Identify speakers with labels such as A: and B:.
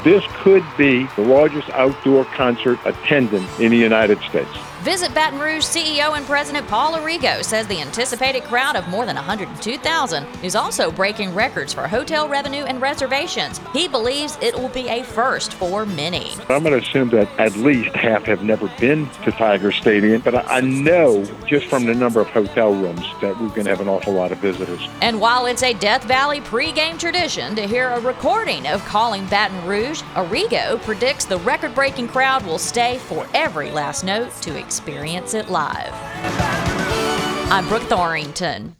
A: This could be the largest outdoor concert attendance in the United States.
B: Visit Baton Rouge CEO and President Paul Arrigo says the anticipated crowd of more than 102,000 is also breaking records for hotel revenue and reservations. He believes it will be a first for many.
A: I'm going to assume that at least half have never been to Tiger Stadium, but I know just from the number of hotel rooms that we're going to have an awful lot of visitors.
B: And while it's a Death Valley pregame tradition to hear a recording of Calling Baton Rouge, Arrigo predicts the record-breaking crowd will stay for every last note to experience it live. I'm Brooke Thorington.